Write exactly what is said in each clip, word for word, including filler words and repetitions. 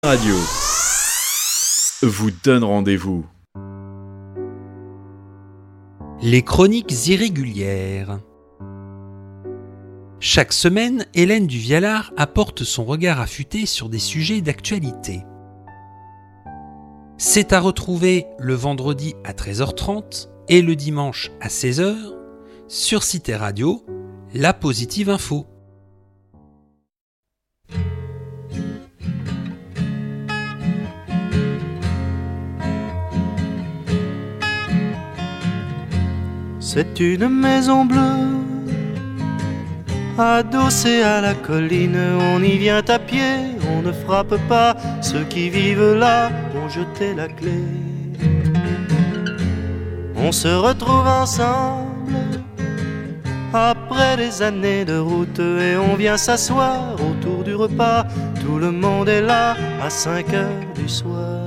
Radio vous donne rendez-vous. Les chroniques irrégulières. Chaque semaine, Hélène Duvialard apporte son regard affûté sur des sujets d'actualité. C'est à retrouver le vendredi à treize heures trente et le dimanche à seize heures sur Cité Radio, La Positive Info. C'est une maison bleue, adossée à la colline. On y vient à pied, on ne frappe pas. Ceux qui vivent là ont jeté la clé. On se retrouve ensemble après des années de route et on vient s'asseoir autour du repas. Tout le monde est là à cinq heures du soir.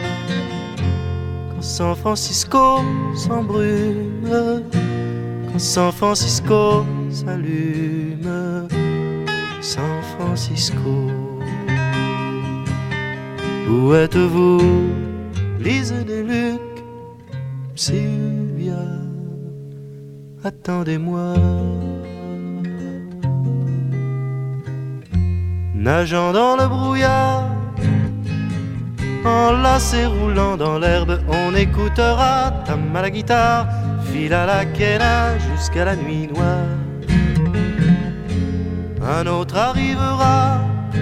Quand San Francisco s'embrume, quand San Francisco s'allume, San Francisco. Où êtes-vous, Lise Deluc, Sylvia, attendez-moi. Nageant dans le brouillard, enlacé roulant dans l'herbe, on écoutera Tam à la guitare, file à la quena jusqu'à la nuit noire. Un autre arrivera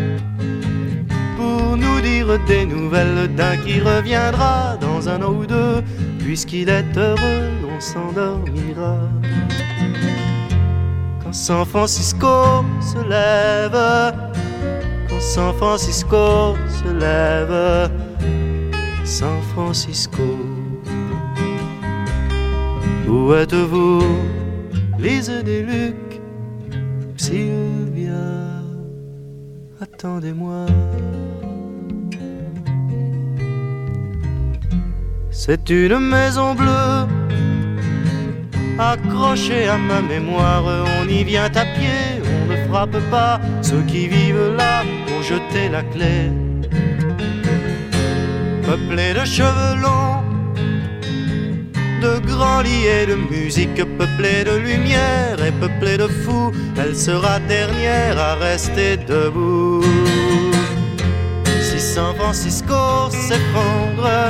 pour nous dire des nouvelles d'un qui reviendra dans un an ou deux. Puisqu'il est heureux, on s'endormira. Quand San Francisco se lève, quand San Francisco se lève, San Francisco. Où êtes-vous, Lise Deluc, Sylvia, attendez-moi. C'est une maison bleue, accrochée à ma mémoire. On y vient à pied, on ne frappe pas. Ceux qui vivent là ont jeté la clé. Peuplée de cheveux longs, de grands lits et de musique, peuplée de lumière et peuplée de fous, elle sera dernière à rester debout. Si San Francisco s'effondre,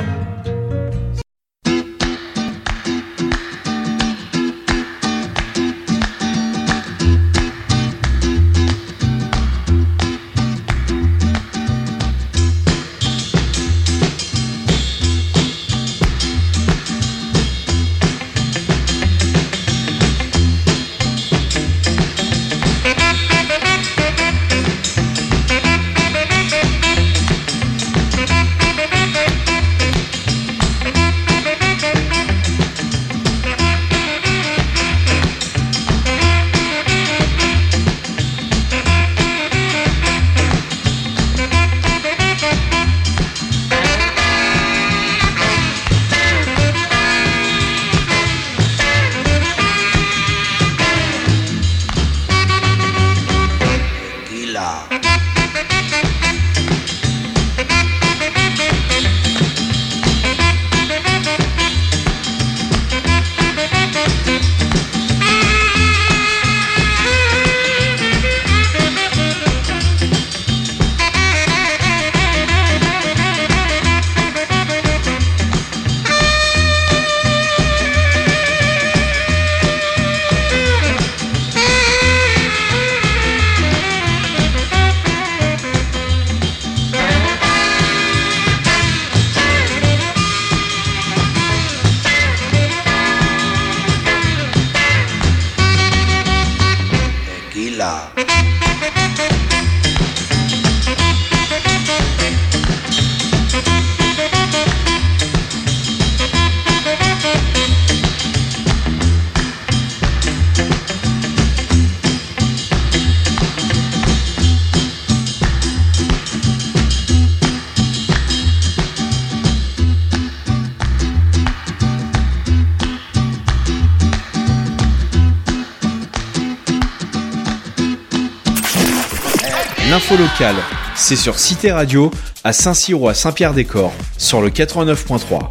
L'info locale, c'est sur Cité Radio, à Saint-Cyr ou à Saint-Pierre-des-Corps, sur le quatre-vingt-neuf point trois.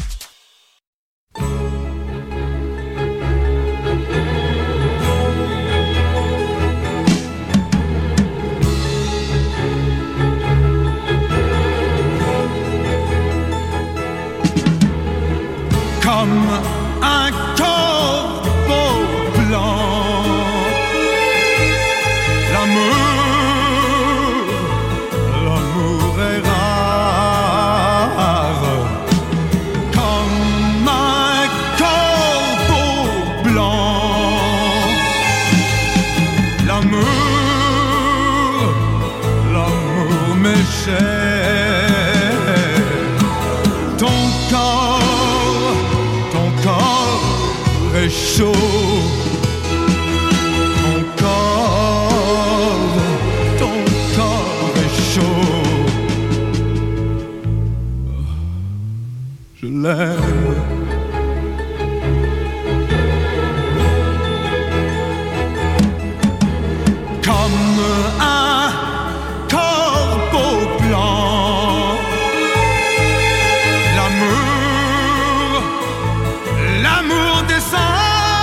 Comme un corbeau blanc, l'amour, l'amour est rare. Comme un corbeau blanc, l'amour, l'amour m'est cher. Ton corps, ton corps est chaud. Ton corps, ton corps est chaud. Je l'aime. Comme un corbeau blanc, l'amour, l'amour descend.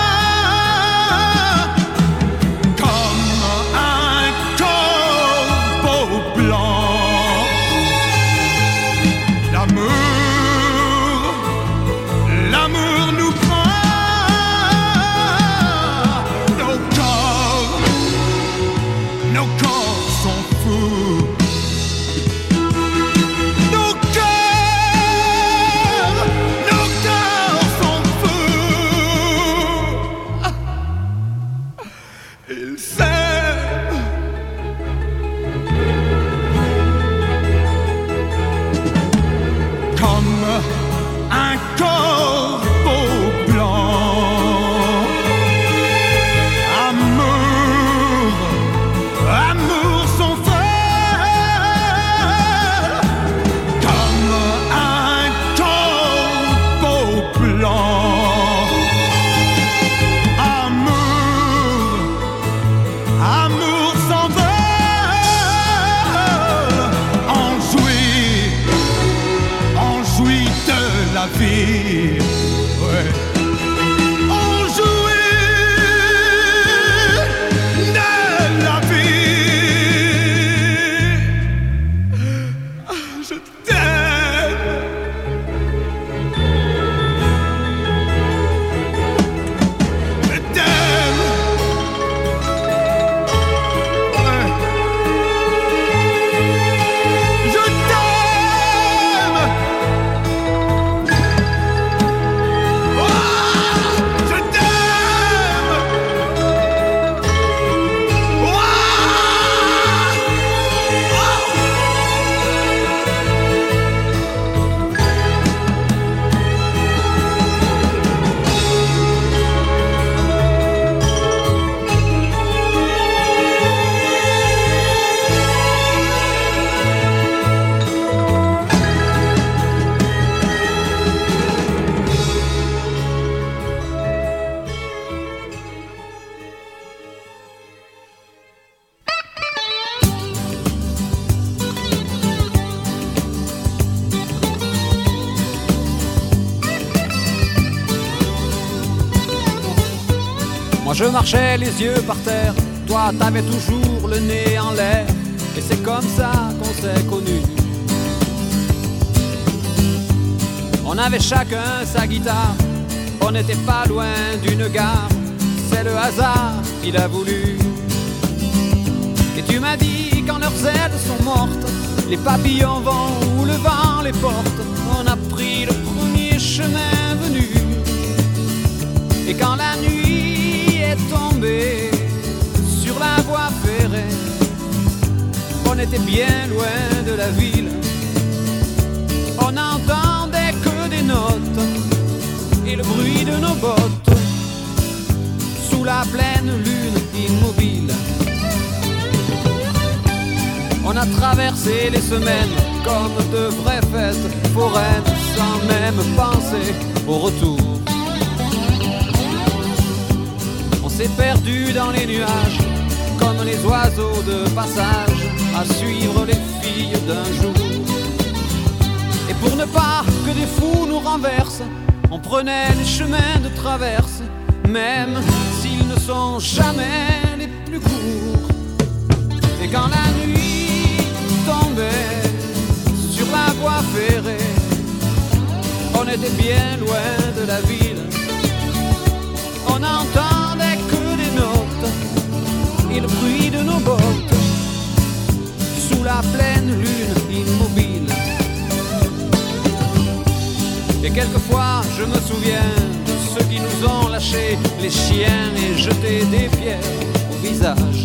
Comme un corbeau blanc, l'amour, l'amour nous prend. Nos corps, nos corps sont fous. Nos cœurs, nos cœurs sont fous. Ils s'aiment. Comme un corbeau blanc. Amour, amour sans frère. Comme un corbeau blanc. Amour, amour sans verre. On jouit, on jouit de la vie. Ouais. On jouit de la vie. Ah, je t'aime. Je t'aime. Ouais. Je t'aime. Ouah, je t'aime. Ouah. Moi je marchais les yeux par terre, toi t'avais toujours le nez en l'air, et c'est comme ça qu'on s'est connus. On avait chacun sa guitare, on n'était pas loin d'une gare, c'est le hasard qui l'a voulu. Et tu m'as dit quand leurs ailes sont mortes, les papillons vont où le vent les porte, on a pris le premier chemin venu. Et quand la nuit est tombée sur la voie ferrée, on était bien loin de la ville, on n'entendait que des notes et le bruit de nos bottes sous la pleine lune immobile. On a traversé les semaines comme de vraies fêtes foraines, sans même penser au retour. On s'est perdu dans les nuages comme les oiseaux de passage, à suivre les filles d'un jour. Et pour ne pas que des fous nous renversent, on prenait les chemins de traverse, même s'ils ne sont jamais les plus courts. Et quand la nuit tombait sur la voie ferrée, on était bien loin de la ville. On n'entendait que des notes et le bruit de nos bottes sous la pleine lune immobile. Et quelquefois je me souviens de ceux qui nous ont lâchés les chiens et jeté des pierres au visage.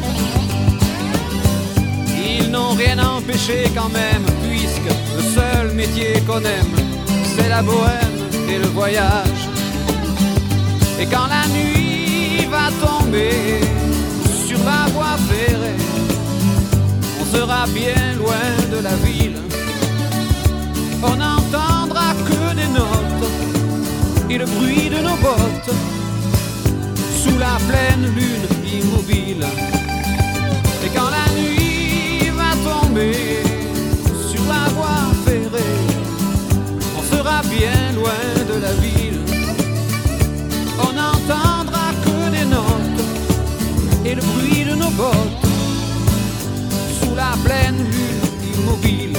Ils n'ont rien empêché quand même, puisque le seul métier qu'on aime, c'est la bohème et le voyage. Et quand la nuit va tomber sur la voie ferrée, on sera bien loin de la ville. On n'entendra que des notes et le bruit de nos bottes sous la pleine lune immobile. Et quand la nuit va tomber sur la voie ferrée, on sera bien loin de la ville. On n'entendra que des notes et le bruit de nos bottes sous la pleine lune immobile.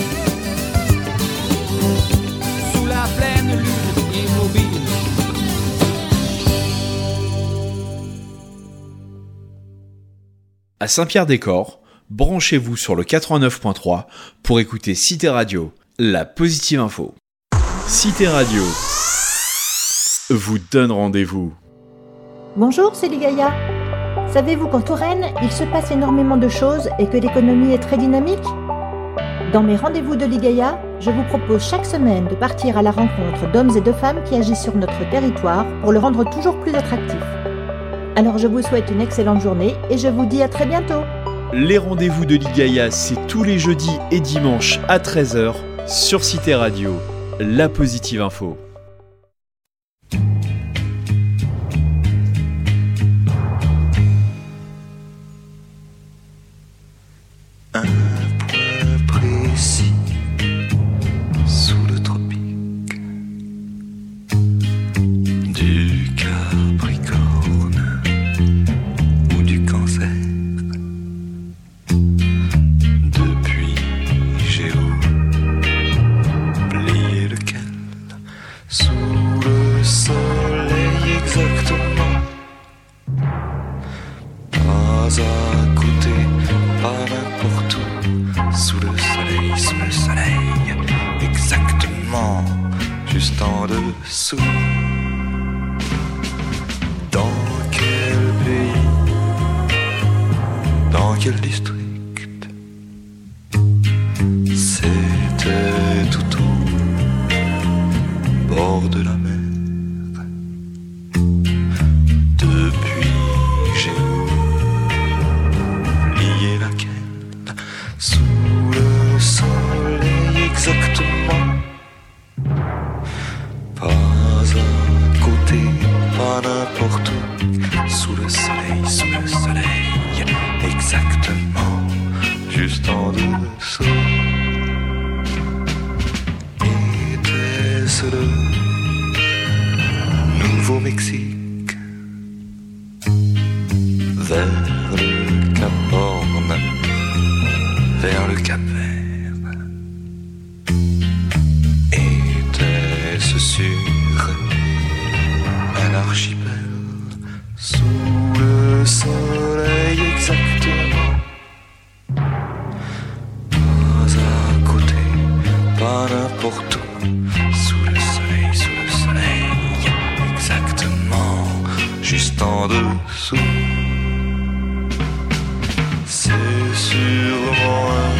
Sous la pleine lune immobile. À Saint-Pierre-des-Corps, branchez-vous sur le quatre-vingt-neuf point trois pour écouter Cité Radio, la positive info. Cité Radio vous donne rendez-vous. Bonjour, c'est Ligaya. Savez-vous qu'en Touraine, il se passe énormément de choses et que l'économie est très dynamique ? Dans mes rendez-vous de Ligaya, je vous propose chaque semaine de partir à la rencontre d'hommes et de femmes qui agissent sur notre territoire pour le rendre toujours plus attractif. Alors je vous souhaite une excellente journée et je vous dis à très bientôt. Les rendez-vous de Ligaya, c'est tous les jeudis et dimanches à treize heures sur Cité Radio, la positive info. Un point précis sous le tropique du Capricorne ou du Cancer. Depuis j'ai oublié lequel, sous le soleil exactement, pas à côté, pas n'importe où, sous le soleil, sous le soleil, exactement, juste en dessous. Dans quel pays, dans quel district, c'était tout au bord de la mer. Depuis j'ai oublié laquelle, sous le soleil exactement, pas à côté, pas n'importe où, sous le soleil, sous le soleil, exactement, juste en dessous. Était-ce le Nouveau-Mexique, vers le Cap Horn, vers le Cap Vert? Était-ce sur un archipel, sous le soleil exactement, pas à côté, pas n'importe où, sous le soleil, sous le soleil, exactement, juste en dessous? C'est sûrement un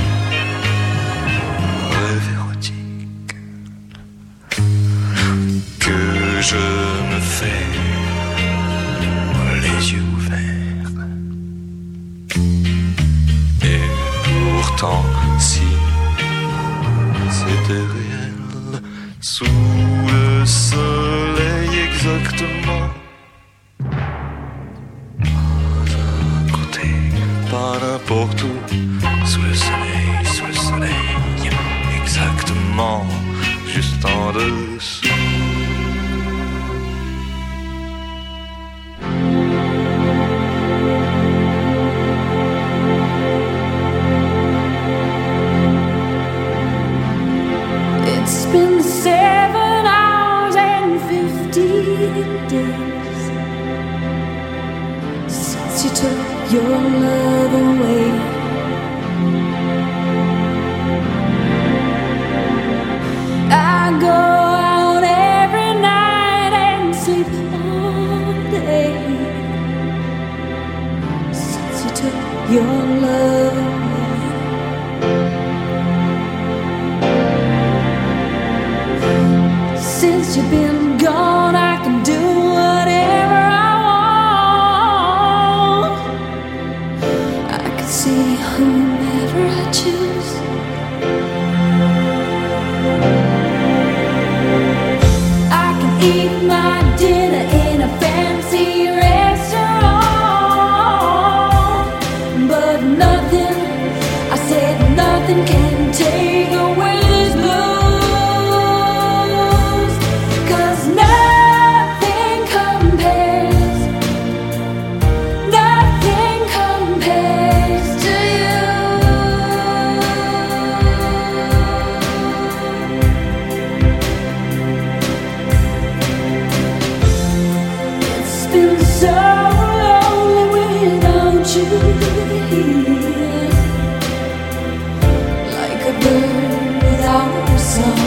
rêve érotique que je me fais les yeux ouverts. Et pourtant, si c'était réel, sous le soleil exactement, pas n'importe où, sous le exactement juste en dessous. It's been seven hours and fifteen days since you took your love away. I go out every night and sleep all day since you took your love away. Since you've been gone, I can do whatever I want. I can see whomever I choose. I can eat my dinner in a fancy restaurant, but nothing, I said nothing can take away this blues. Like a bird without a song.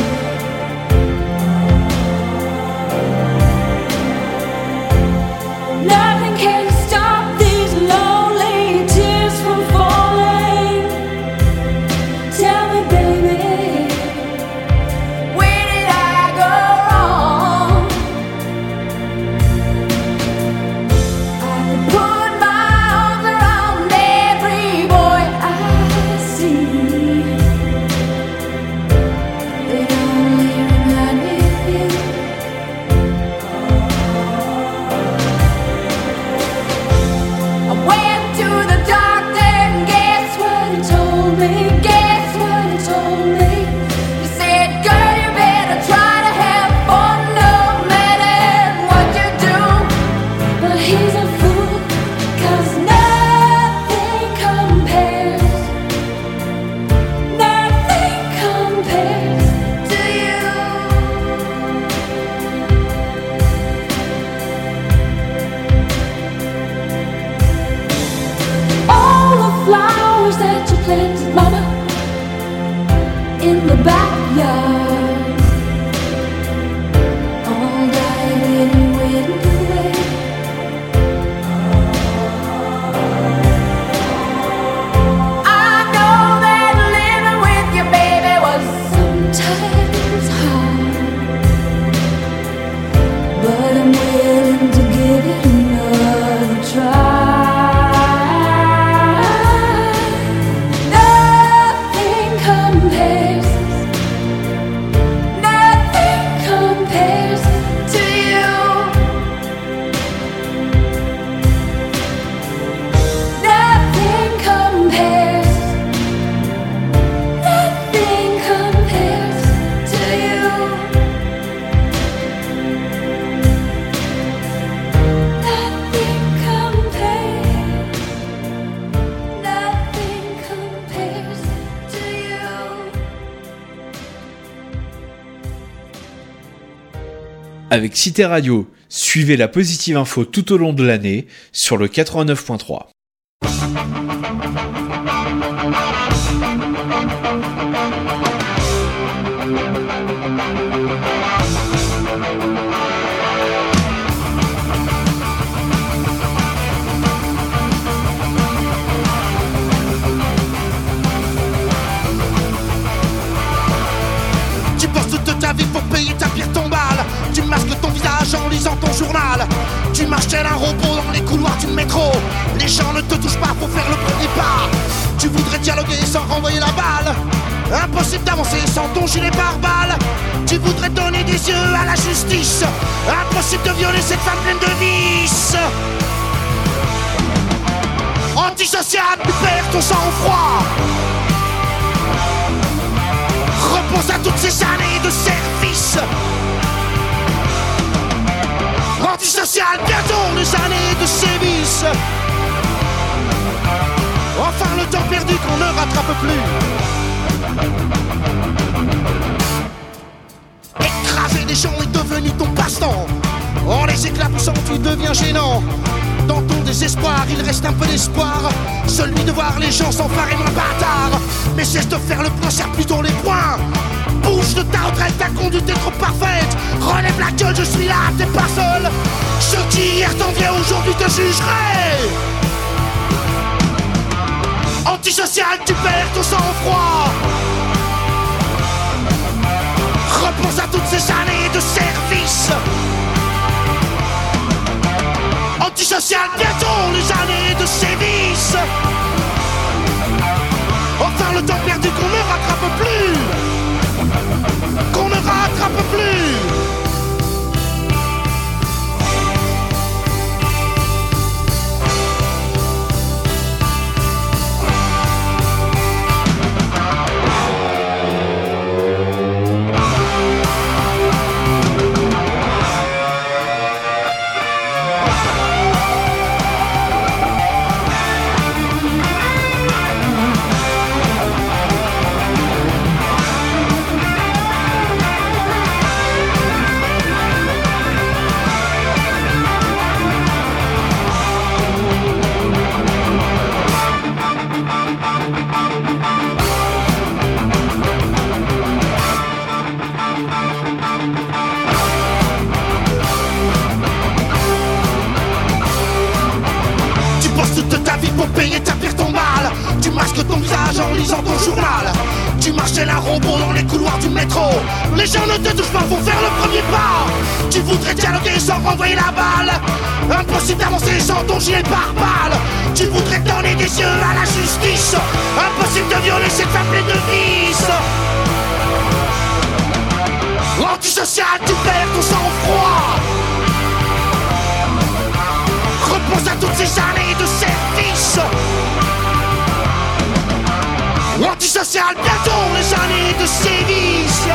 Nothing can stop these lonely tears from falling. Tell me, baby, where did I go wrong? I could put my arms around every boy I see. They only remind me of you. I went to the doctor and guess what he told me? Guess what he told me? He said, girl, you better try to have fun no matter what you do. But he's a fool, 'cause nothing compares, nothing compares to you. All the flowers that you planted, mama, in the backyard, all died when you went away. I know that living with you, baby, was sometimes hard, but I'm willing to give it another try. Nothing compares, nothing compares to you. Nothing compares, nothing compares to you. Nothing compares, nothing compares to you. Avec Cité Radio, suivez la positive info tout au long de l'année sur le quatre-vingt-neuf point trois. Tu bosses toute ta vie pour payer ta pire tombale. Tu masques ton visage en lisant ton journal. Tu marches tel un robot dans les couloirs du métro. Les gens ne te touchent pas pour faire le premier pas. Tu voudrais dialoguer sans renvoyer la balle. Impossible d'avancer sans ton gilet pare-balles. Tu voudrais donner des yeux à la justice. Impossible de violer cette femme pleine de vices. Antisocial, tu perds ton sang-froid. Repense à toutes ces années de service. Antisocial, bientôt les années de sévices. Enfin le temps perdu qu'on ne rattrape plus. Écraser des gens est devenu ton passe-temps. En les éclaboussant tu deviens gênant. Dans ton désespoir il reste un peu d'espoir, celui de voir les gens s'emparer moins bâtards. Mais cesse de faire le point, serre plutôt les poings. Bouge de ta retraite, ta conduite est trop parfaite. Relève la gueule, je suis là, t'es pas seul. Ceux qui hier t'enviaient aujourd'hui te jugeraient. Antisocial, tu perds ton sang-froid. Repense à toutes ces années de service. Antisocial, bientôt les années de sévices. Enfin le temps perdu qu'on ne rattrape plus. Qu'on ne rattrape plus. Pour payer ta pire ton mal. Tu masques ton visage en lisant ton journal. Tu marches tel un robot dans les couloirs du métro. Les gens ne te touchent pas, faut faire le premier pas. Tu voudrais dialoguer sans renvoyer la balle. Impossible d'avancer sans ton gilet pare-balles. Tu voudrais donner des yeux à la justice. Impossible de violer cette femme pleine de vices. Antisocial, tu perds ton sang-froid. Repense à toutes ces années de service. Antisocial, bientôt les années de sévices.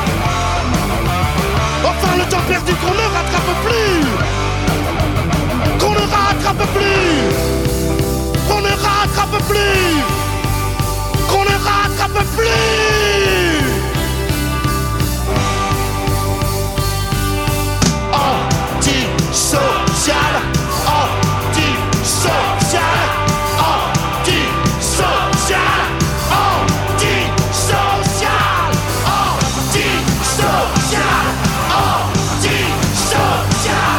Enfin le temps perdu qu'on ne rattrape plus. Qu'on ne rattrape plus. Qu'on ne rattrape plus. Qu'on ne rattrape plus. Antisocial. Antisocial, antisocial, antisocial, antisocial, antisocial,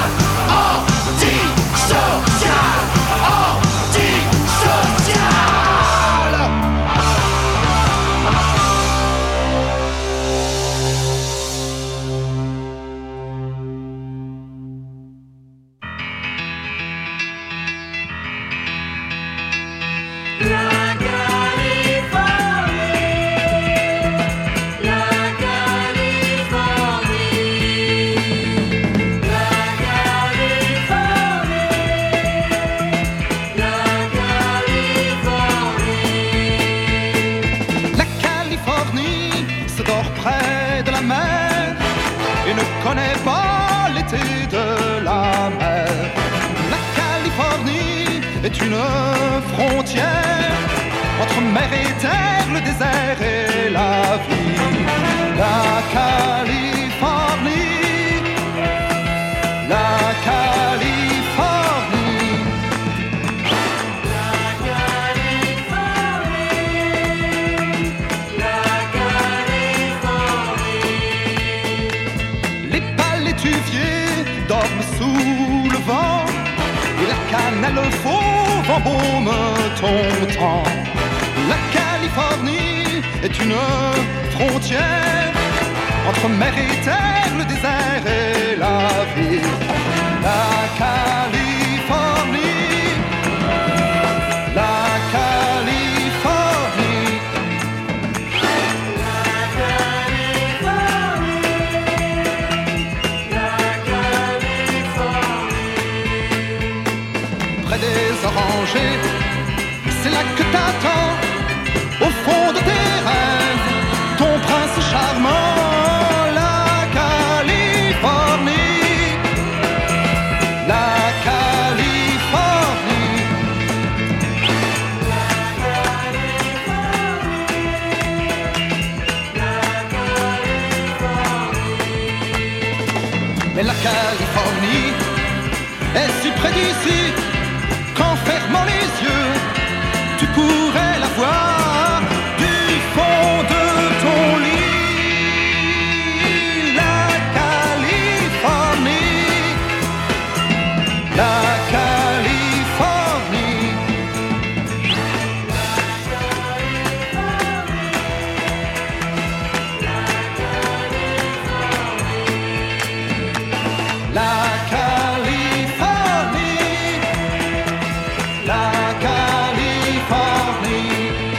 antisocial, antisocial. Connais pas l'été de la mer. La Californie est une frontière entre mer et terre, le désert et la vie. La Californie, la Californie, la Californie, la Californie. Les palétuviers dorment sous le vent et la cannelle fauve embaume ton temps. La Californie est une frontière entre mer et terre, le désert et la vie. La Californie, la Californie, la Californie, la Californie. Près des orangers, c'est là que t'attends, au fond de tes rêves, ton prince charmant. la Californie est si près d'ici qu'en fermant les yeux, tu pourrais la voir du fond de ton lit. La Californie, la Californie. La Californie, la Californie.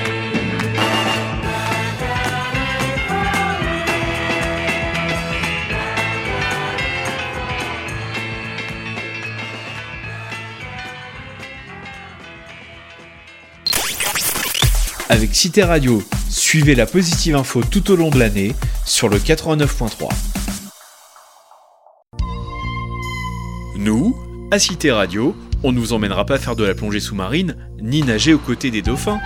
Avec Cité Radio, suivez la positive info tout au long de l'année sur le quatre-vingt-neuf point trois. Nous, à Cité Radio, on ne vous emmènera pas faire de la plongée sous-marine, ni nager aux côtés des dauphins.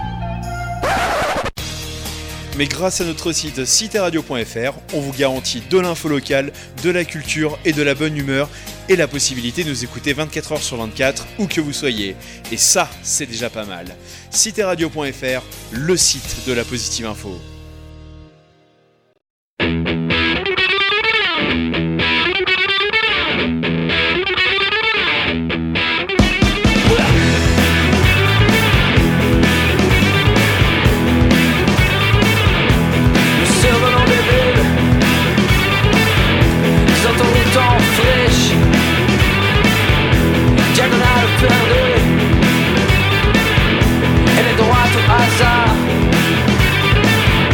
Mais grâce à notre site cité radio point f r, on vous garantit de l'info locale, de la culture et de la bonne humeur, et la possibilité de nous écouter vingt-quatre heures sur vingt-quatre, où que vous soyez. Et ça, c'est déjà pas mal. cité radio point f r, le site de la positive info. Elle est droite au hasard.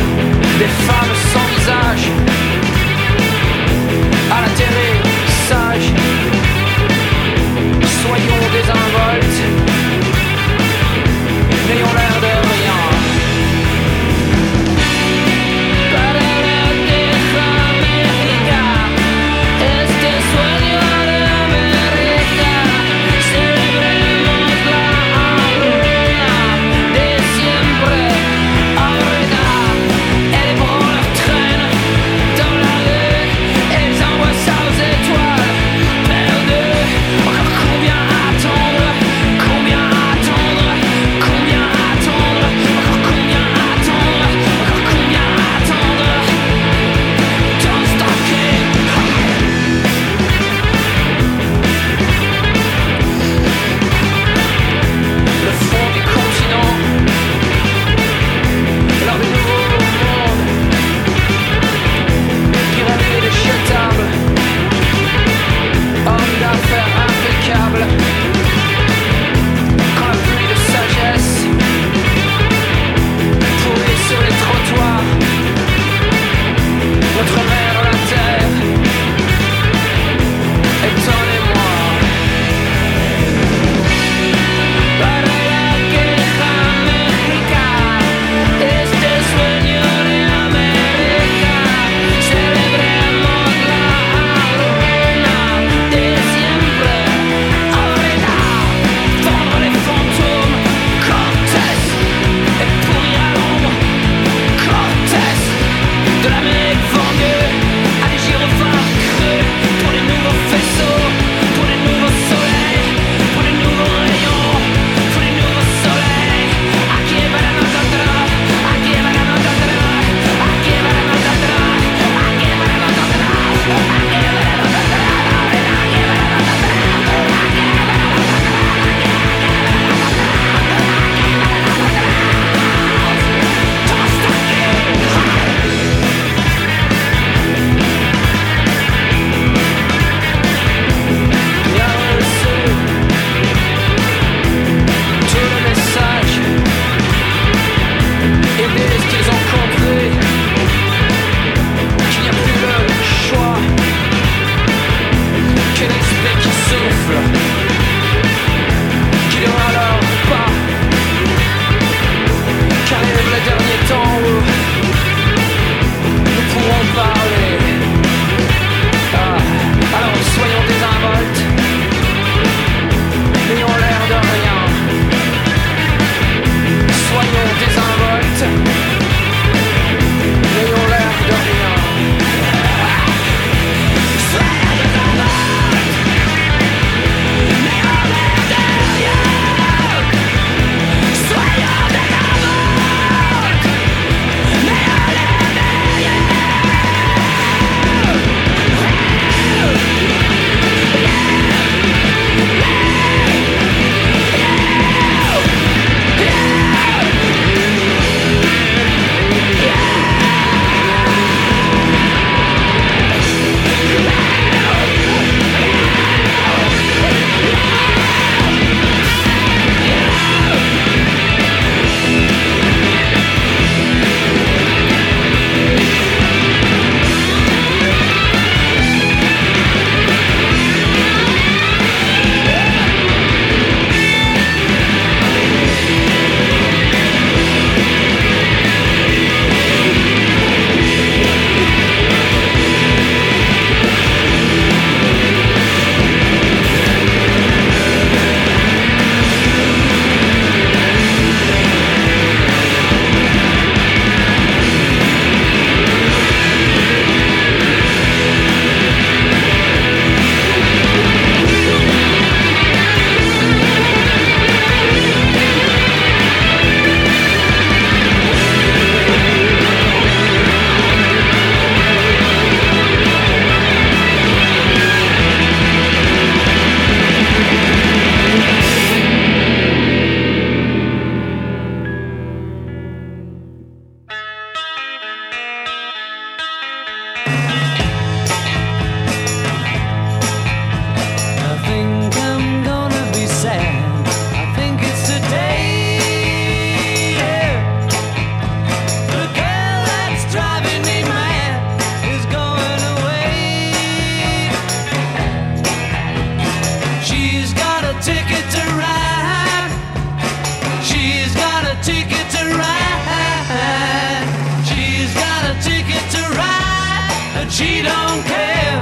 she don't care.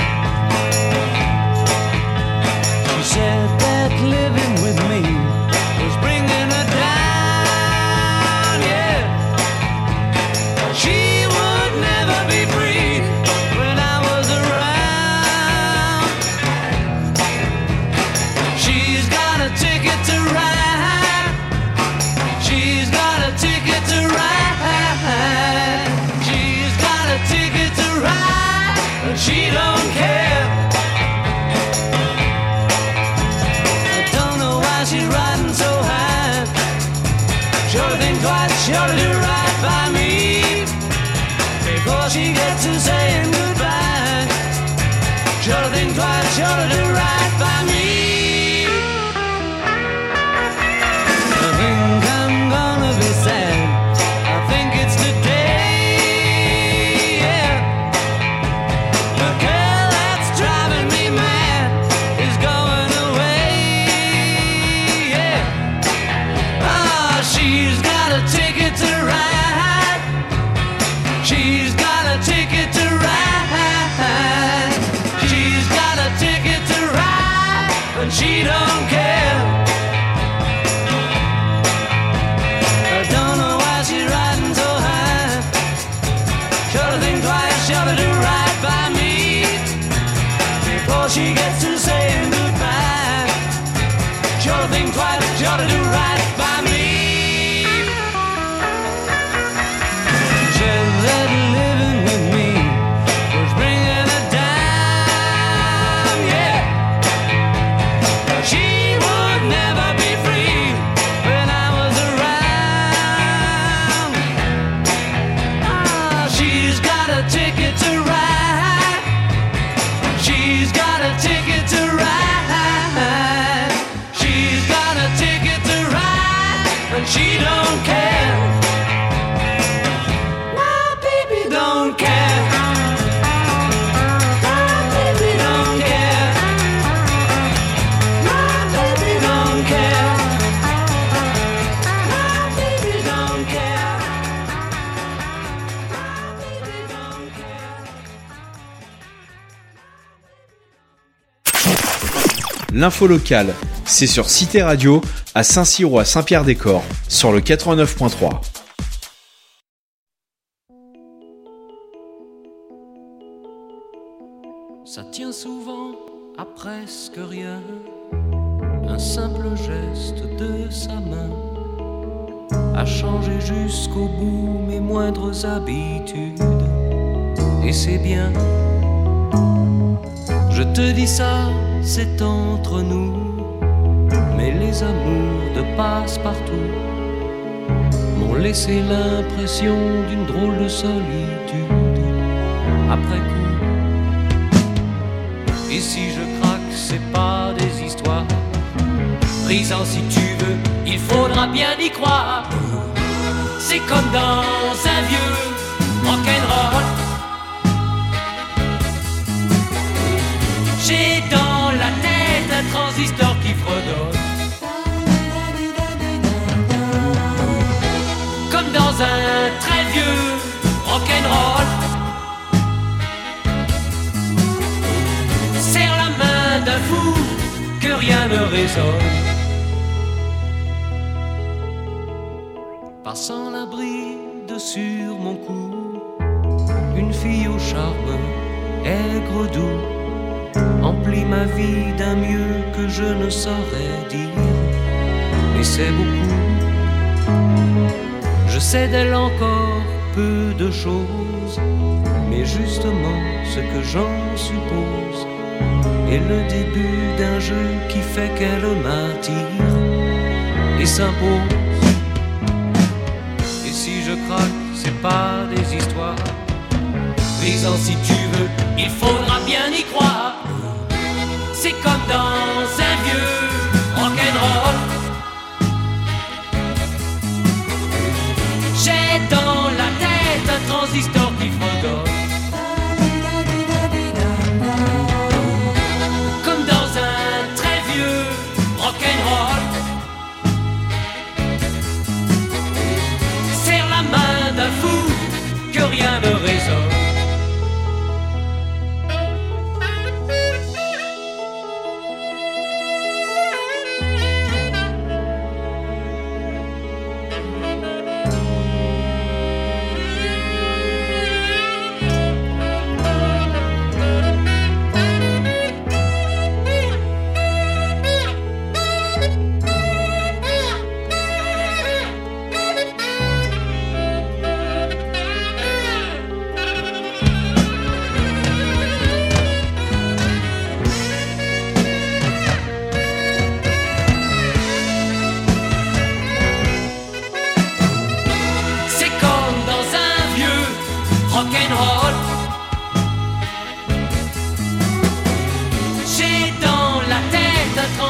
She said that living with me was bringing her down, yeah. She would never be free when I was around. She's got a ticket to ride. She's got a ticket to ride. She's got a ticket to ride, but she don't care. I don't know why she's riding so high. Sure to think twice, sure to do right by me before she gets to saying goodbye. Sure to think twice, sure to do right by me. I think I'm gonna be sad. I think it's today, yeah. The girl that's driving me mad is going away, yeah. Ah, she's got a ticket to ride. She's got a ticket to ride. She's got a ticket to ride, but she don't care. I don't know why she's riding so high. Sure to think twice, sure to do right by me before she gets to saying goodbye. Sure to think twice, sure to do right by me. Said that living with me was bringing her down, yeah. She would never be free when I was around. Ah, she's got a ticket to ride. She's got a ticket to ride. She's got a ticket to ride, but she don't care. My baby don't care. My baby don't care. My baby don't care. My baby don't care. My baby don't care. L'info locale, c'est sur Cité Radio à Saint-Cyr ou à Saint-Pierre-des-Corps sur le quatre-vingt-neuf point trois. Ça tient souvent à presque rien, un simple geste de sa main a changé jusqu'au bout mes moindres habitudes. Et c'est bien, je te dis ça, c'est entre nous, mais les amours de passe-partout m'ont laissé l'impression d'une drôle de solitude après coup. Et si je craque, c'est pas des histoires brisant si tu veux, il faudra bien y croire. C'est comme dans un vieux rock'n'roll. J'ai dans la tête un transistor qui fredonne, comme dans un très vieux rock'n'roll. Serre la main d'un fou que rien ne résonne. Passant la bride sur mon cou, une fille au charme aigre doux emplit ma vie d'un mieux que je ne saurais dire. Et c'est beaucoup. Je sais d'elle encore peu de choses, mais justement ce que j'en suppose est le début d'un jeu qui fait qu'elle m'attire et s'impose. Et si je craque, c'est pas des histoires brisant si tu veux, il faudra bien y croire. C'est comme dans un vieux rock'n'roll. J'ai dans la tête un transistor qui fredonne, comme dans un très vieux rock'n'roll. Serre la main d'un fou que rien ne résonne.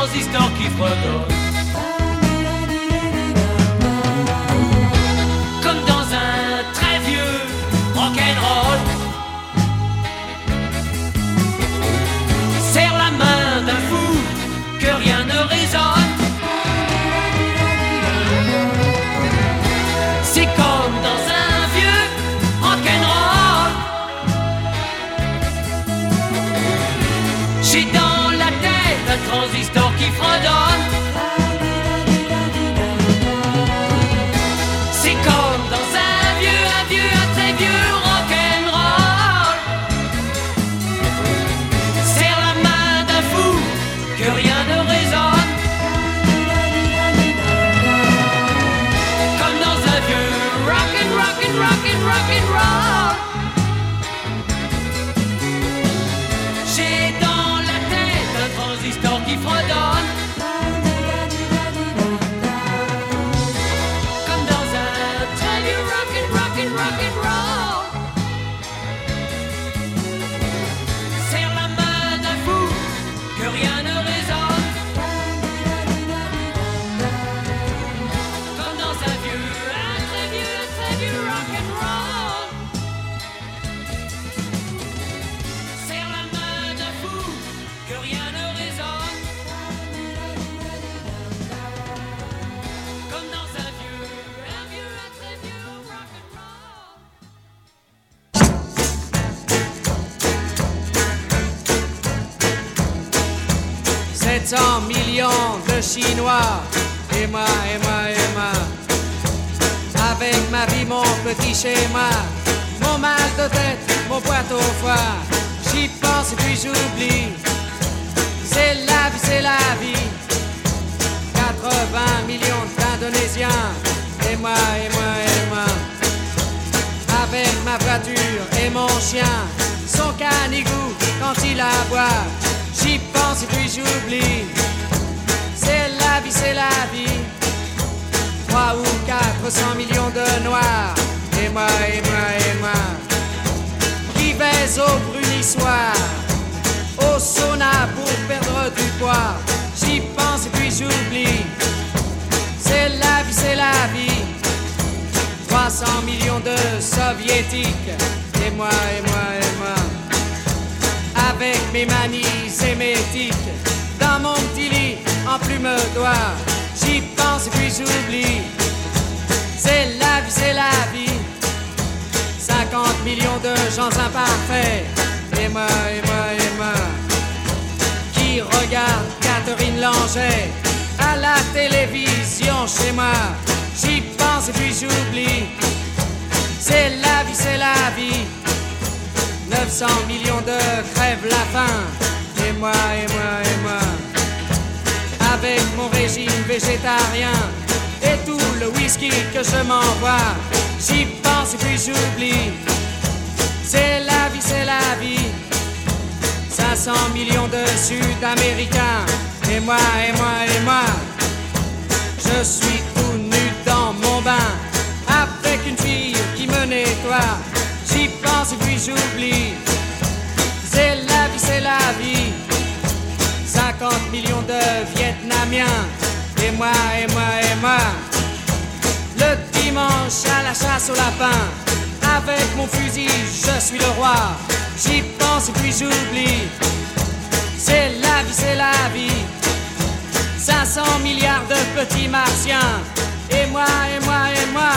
transistor qui fredonne. Comme dans un très vieux rock'n'roll. Serre la main d'un fou que rien ne résonne. C'est comme dans un vieux rock'n'roll. J'ai dans la tête un transistor qui fredonne. C'est comme dans un vieux, un vieux, un très vieux rock'n'roll. Serre la main d'un fou que rien ne résonne. Comme dans un vieux rock'n, rock'n, rock'n, rock'n'roll. J'ai dans la tête un transistor qui fredonne. Comme dans un très vieux rock'n, rock'n, rock'n'roll. Serre la main d'un fou que rien ne résonne. Comme dans un vieux, un très vieux, un très vieux rock'n'roll. Serre la main d'un fou que rien ne résonne. Comme dans un vieux, un vieux, un très vieux rock'n'roll. sept cents millions de Chinois, et moi, et moi, et moi. Avec ma vie, mon petit schéma, mon mal de tête, mon poids au foie. J'y pense et puis j'oublie. C'est la vie, c'est la vie. quatre-vingts millions d'Indonésiens, et moi, et moi, et moi. Avec ma voiture et mon chien, son canigou quand il aboie. J'y pense et puis j'oublie. C'est la vie, c'est la vie. Trois ou quatre cents millions de noirs, et moi, et moi, et moi. Qui baise au brunissoir, au sauna pour perdre du poids. J'y pense et puis j'oublie. C'est la vie, c'est la vie. trois cents millions de soviétiques, et moi, et moi, et moi. Avec mes manies sémétiques, dans mon petit lit en plume d'oie. J'y pense et puis j'oublie. C'est la vie, c'est la vie. cinquante millions de gens imparfaits, et moi, et moi, et moi. Qui regarde Catherine Langeais à la télévision chez moi. J'y pense et puis j'oublie. C'est la vie, c'est la vie. neuf cents millions de crèvent la faim, et moi, et moi, et moi. Avec mon régime végétarien et tout le whisky que je m'envoie. J'y pense et puis j'oublie. C'est la vie, c'est la vie. cinq cents millions de Sud-Américains, et moi, et moi, et moi. Je suis tout nu dans mon bain, avec une fille qui me nettoie. J'y pense et puis j'oublie. C'est la vie, c'est la vie. cinquante millions de Vietnamiens, et moi, et moi, et moi. Le dimanche à la chasse au lapin, avec mon fusil, je suis le roi. J'y pense et puis j'oublie. C'est la vie, c'est la vie. cinq cents milliards de petits martiens, et moi, et moi, et moi.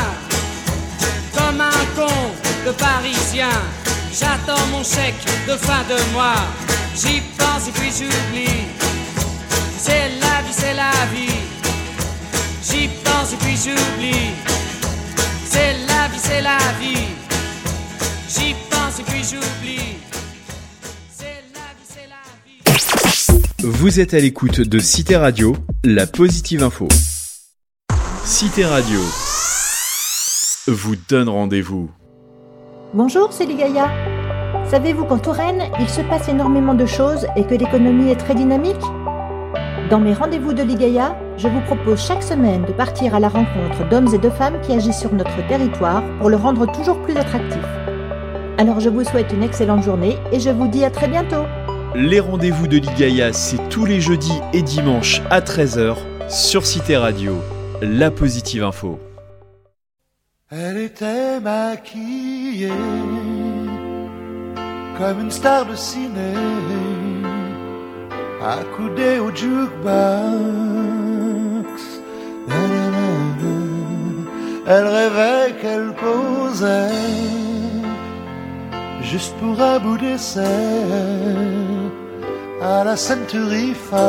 Comme un con de Parisien, j'attends mon chèque de fin de mois. J'y pense et puis j'oublie. C'est la vie, c'est la vie. J'y pense et puis j'oublie. C'est la vie, c'est la vie. J'y pense et puis j'oublie. C'est la vie, c'est la vie. Vous êtes à l'écoute de Cité Radio, la positive info. Cité Radio vous donne rendez-vous. Bonjour, c'est Ligaya. Savez-vous qu'en Touraine, il se passe énormément de choses et que l'économie est très dynamique ? Dans mes rendez-vous de Ligaya, je vous propose chaque semaine de partir à la rencontre d'hommes et de femmes qui agissent sur notre territoire pour le rendre toujours plus attractif. Alors je vous souhaite une excellente journée et je vous dis à très bientôt. Les rendez-vous de Ligaya, c'est tous les jeudis et dimanches à treize heures sur Cité Radio, la positive info. Elle était maquillée comme une star de ciné, accoudée au jukebox. Elle rêvait qu'elle causait juste pour un bout d'essai à la Century Fox.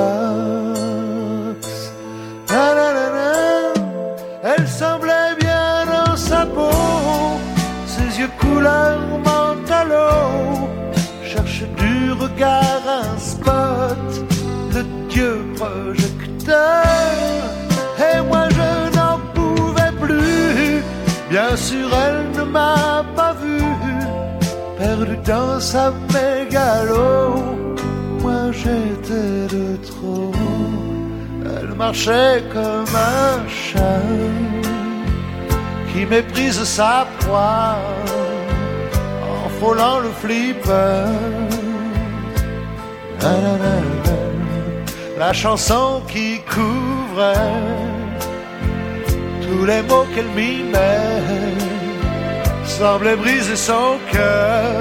Na, na, na, na. Elle semblait bien dans sa peau, ses yeux couleur mentalo cherche du regard un spot, le dieu projecteur. Et moi je n'en pouvais plus, bien sûr elle ne m'a pas vu, perdu dans sa mégalo, moi j'étais de trop. Elle marchait comme un chat qui méprise sa proie en frôlant le flipper. La chanson qui couvrait tous les mots qu'elle mimait semblait briser son cœur.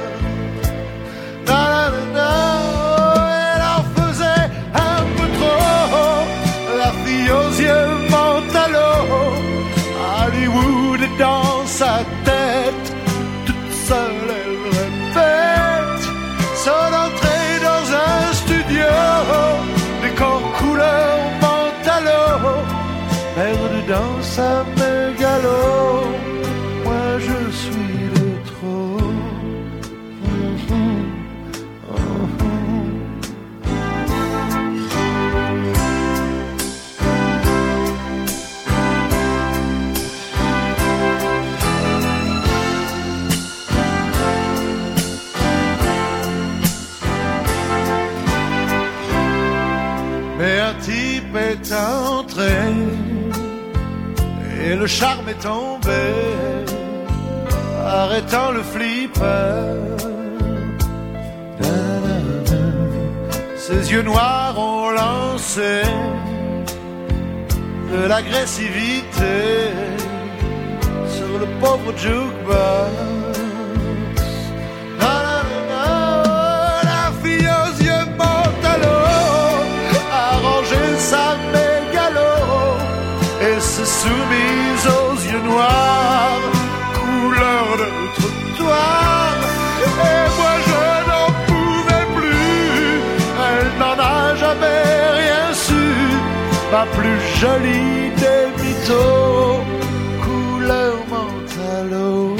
Na, na, na, elle en faisait un peu trop, la fille aux yeux mentalo. Hollywood est dans sa tête, toute seule elle répète son entrée dans un studio, décor couleur mentalo, perdu dans sa mégalo. Moi je suis de trop. Oh, oh. Mais un type est entré et le charme est tombé, arrêtant le flipper. Ses yeux noirs ont lancé de l'agressivité sur le pauvre jukebox. La fille aux yeux mentalo a rangé sa mégalo et s'est soumise aux yeux noirs, couleur de trottoir. Et moi je n'en pouvais plus, elle n'en a jamais rien su, ma plus jolie des mythos, couleur mentalo.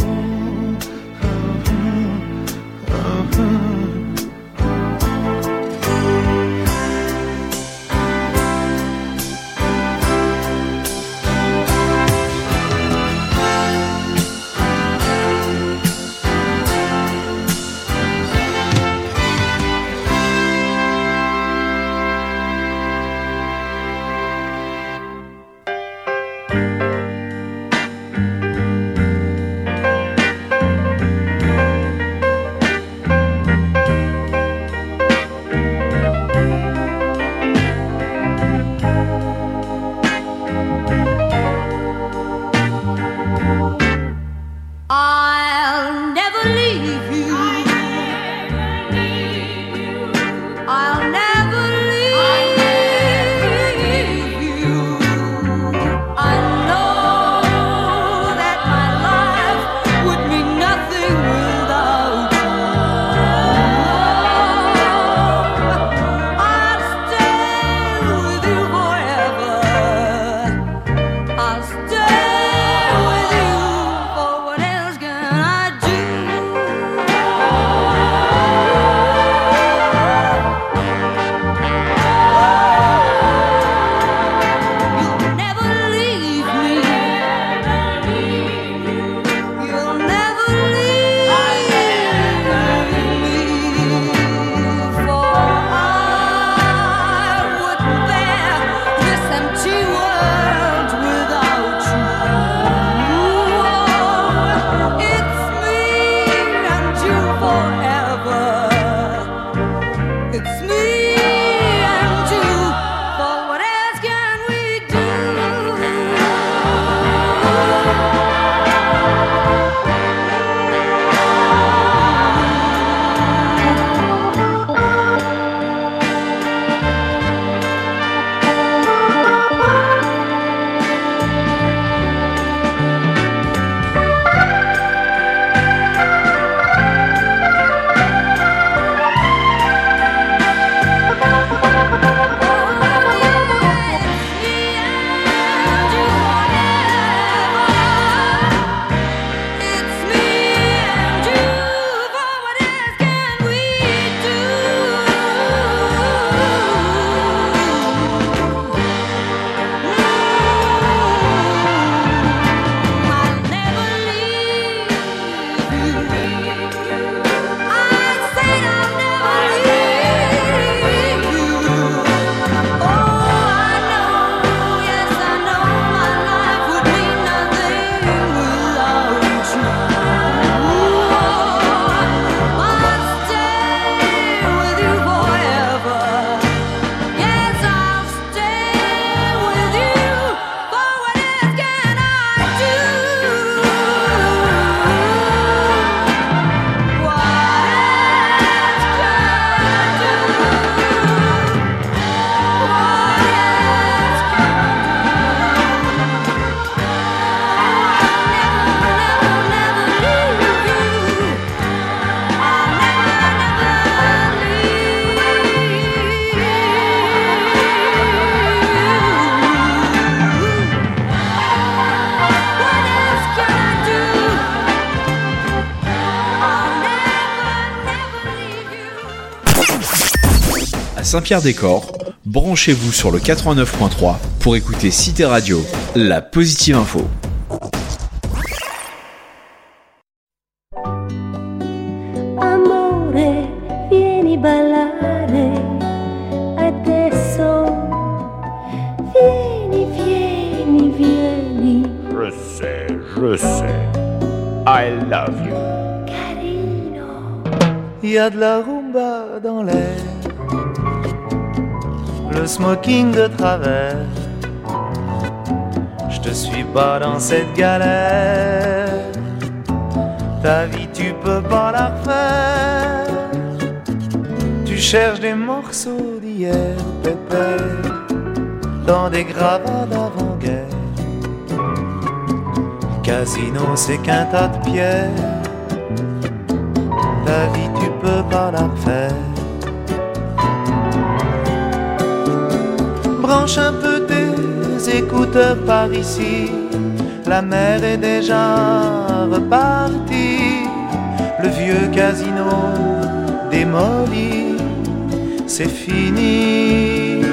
À Saint-Pierre-des-Corps, branchez-vous sur le quatre-vingt-neuf point trois pour écouter Cité Radio, la positive info. Amore, vieni ballare adesso. Vieni, vieni, vieni. Je sais, je sais. I love you. Il y a de la rumba dans l'air, le smoking de travers. Je te suis pas dans cette galère. Ta vie tu peux pas la refaire. Tu cherches des morceaux d'hier, pépère, dans des gravats d'avant-guerre. Casino c'est qu'un tas de pierres. Ta vie tu peux pas la refaire. Branche un peu tes écouteurs par ici. La mer est déjà repartie. Le vieux casino démoli, c'est fini.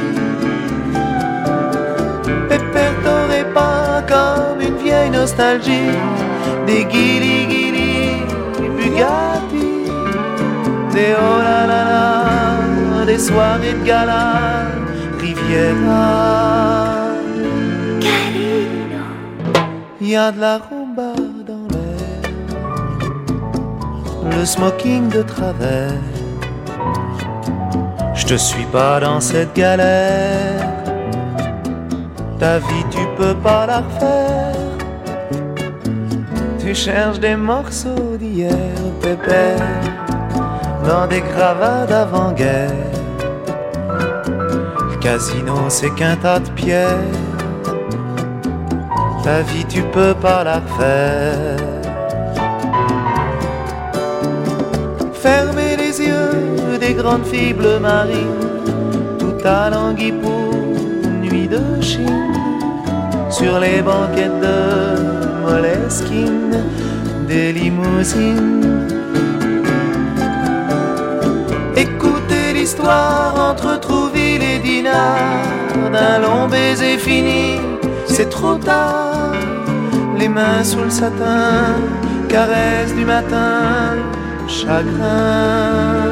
Pépère, t'aurais pas comme une vieille nostalgie des guili-guili, des Bugatti, des oh là là là, des soirées de gala, Riviera. Il y a de la rumba dans l'air, le smoking de travers. Je te suis pas dans cette galère. Ta vie tu peux pas la refaire. Tu cherches des morceaux d'hier, pépère, dans des gravats d'avant-guerre. Le casino c'est qu'un tas de pierres. Ta vie tu peux pas la refaire. Fermez les yeux des grandes filles bleu marine, tout à Languille pour une nuit de Chine. Sur les banquettes de Moleskine, des limousines. Écoutez l'histoire entre Trouville et Dinard, d'un long baiser fini, c'est trop tard. Les mains sous le satin, caresse du matin, chagrin.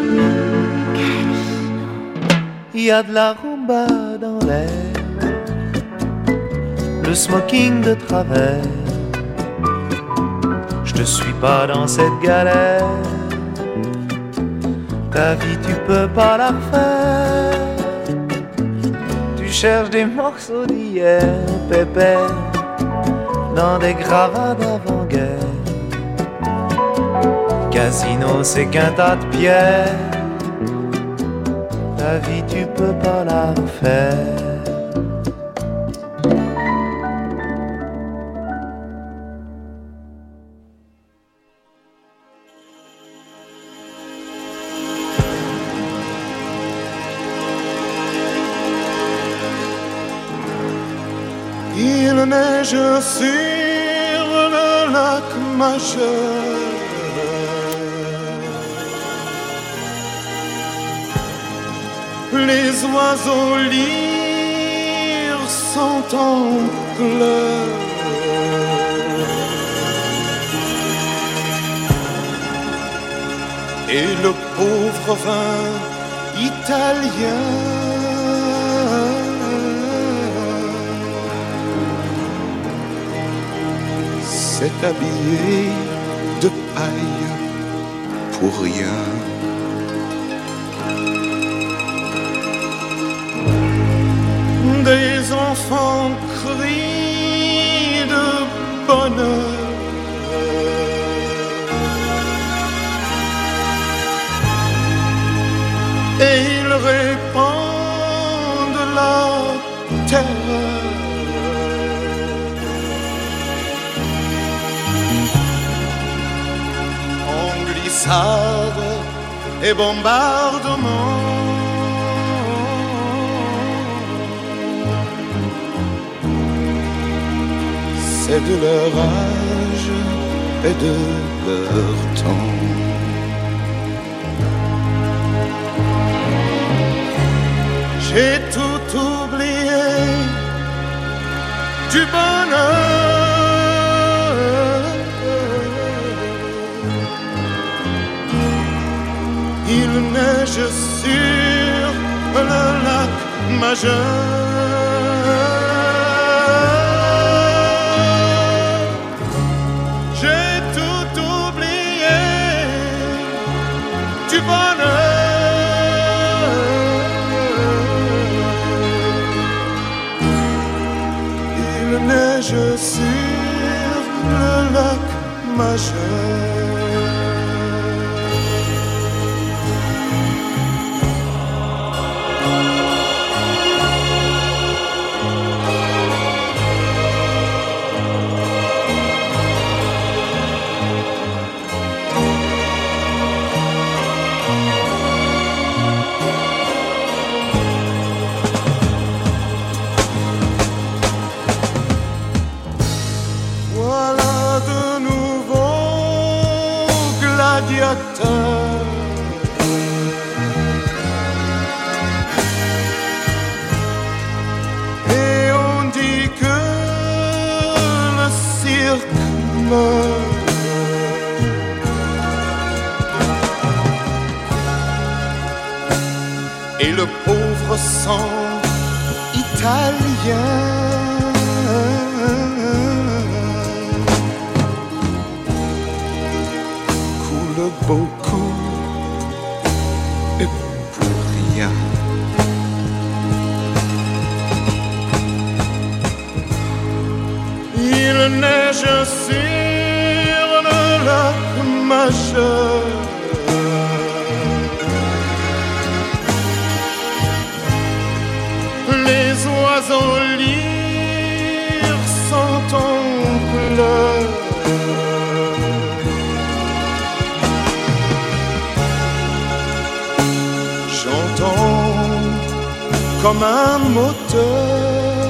Il y a de la rumba dans l'air, le smoking de travers. Je te suis pas dans cette galère. Ta vie tu peux pas la refaire. Tu cherches des morceaux d'hier, pépère, dans des gravats d'avant-guerre. Casino c'est qu'un tas de pierres. Ta vie tu peux pas la refaire. Il neige sur le lac Majeur. Les oiseaux lyres sont en pleurs. Et le pauvre vin italien s'est habillé de paille pour rien. Des enfants crient de bonheur. Et ils répandent la terreur. En glissade et bombardement, c'est de leur âge et de leur temps. J'ai tout oublié du bonheur. Il neige sur le lac Majeur. J'ai tout oublié du bonheur. Il neige sur le lac Majeur. Et on dit que le cirque meurt. Et le pauvre sang italien coule beaucoup et pour rien. Il neige sur le lac Majeur. Les oiseaux lyres sont en pleurs. J'entends comme un moteur.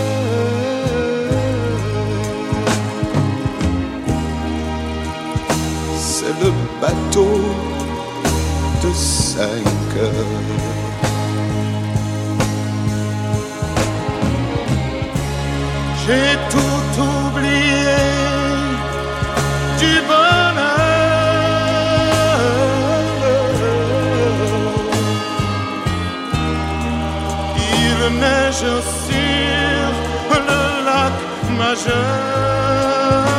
C'est le bateau de cinq heures. J'ai tout oublié du bonheur. Il neige sur le lac Majeur.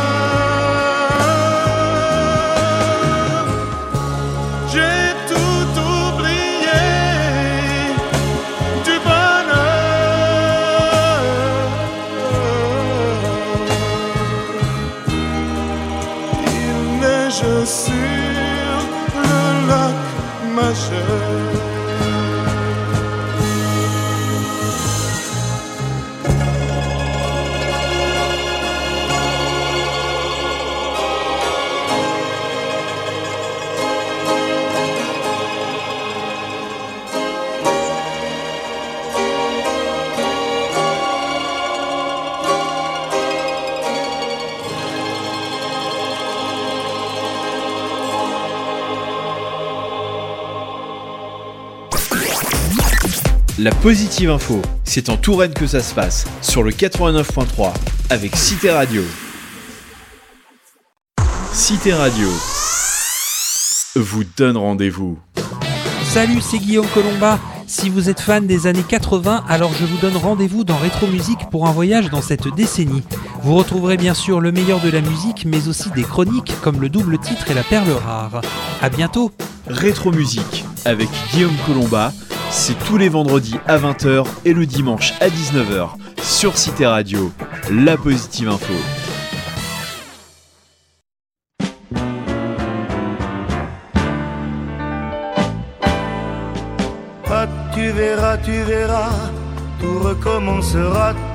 J'ai tout oublié du bonheur. Il neige sur le lac Majeur. La Positive Info, c'est en Touraine que ça se passe, sur le quatre-vingt-neuf point trois, avec Cité Radio. Cité Radio vous donne rendez-vous. Salut, c'est Guillaume Colomba. Si vous êtes fan des années quatre-vingts, alors je vous donne rendez-vous dans Rétro Musique pour un voyage dans cette décennie. Vous retrouverez bien sûr le meilleur de la musique, mais aussi des chroniques comme le double titre et la perle rare. À bientôt. Rétro Musique avec Guillaume Colomba, c'est tous les vendredis à vingt heures et le dimanche à dix-neuf heures sur Cité Radio, la Positive Info. Ah, tu verras, tu verras, tout recommencera.